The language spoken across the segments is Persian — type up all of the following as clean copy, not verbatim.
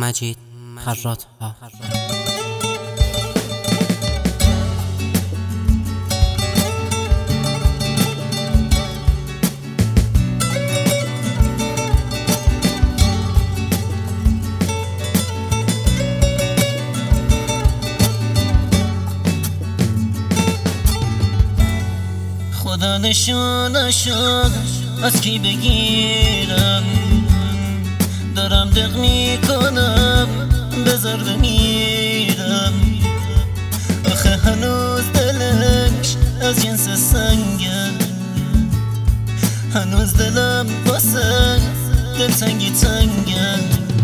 مجید خراط ها. خدا نشانشو از کی بگیرم، دارم دق میکنم بذار بمیرم. آخه هنوز دلش از جنس سنگه، هنوز دلم واسه دلتنگی تنگه.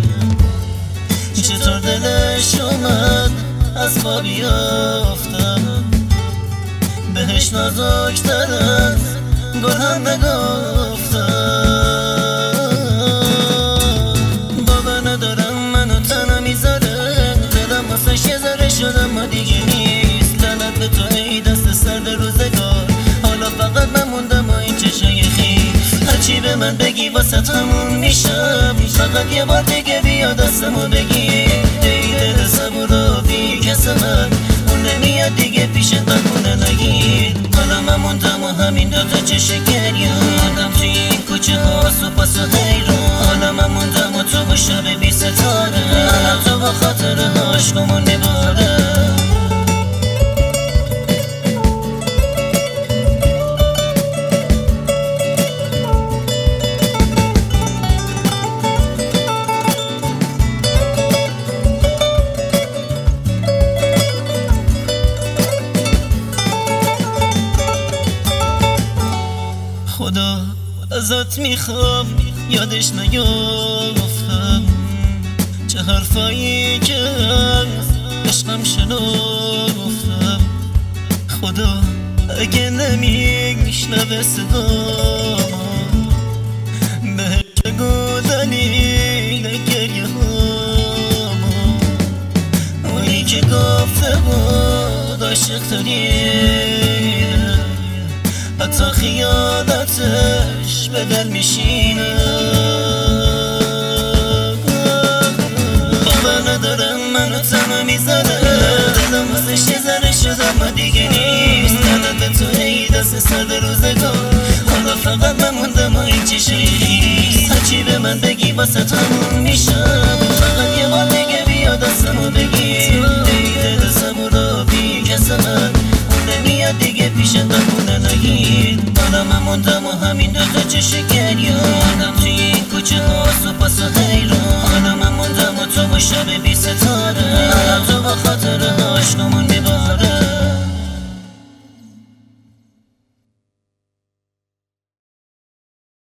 چطور دلش اومد از خواب بیافتم، بهش نازک‌تر از گل هم نگفتم. باور ندارم منو تنها میذاره، دلم واسش یه ذره شد اما دیگه نیست. لعنت به تو ای دست سرد روزگار، حالا فقط من موندم و این چشای خیس. هرچی به من بگی واسه تموم میشم، فقط یه بار دیگه بیا دستمو بگیر. ای دل صبور و بی کس من، اون نمیاد دیگه پیشت بمونه نگیر. حالا من موندم و همین دوتا چشم گریه آدم توی این کوچه ها سپاس و حیران. حالا من موندم و تو با شب بی ستاره، حالا تو با خاطره عشقمون میباره. خدا ازت میخوام یادش نیافتم، چه حرفایی که از عشقم شنفتم. خدا اگه نمیشنوه صدامو، بهش بگو دلیل گریه هامو. اونی که گفته بود عاشق ترینه، حتی خیالتش به دل میشینه. باور ندارم منو تنها میذاره، دلم واسش یه ذره شد اما دیگه نیست. لعنت به تو ای دست سرد روزگار، حالا فقط من موندم و این چشای خیس. هرچی به من بگی واسه تموم میشم، فقط یه بار دیگه بیا دستمو بگیر. ای دل صبور و بی کس من، اون نمیاد دیگه پیشت بمونه نگیر. حالا من موندم و همین دوتا چشم گریه آدم توی این کوچه ها سپاس و حیران. حالا من موندم و تو با شب بی ستاره، حالا تو با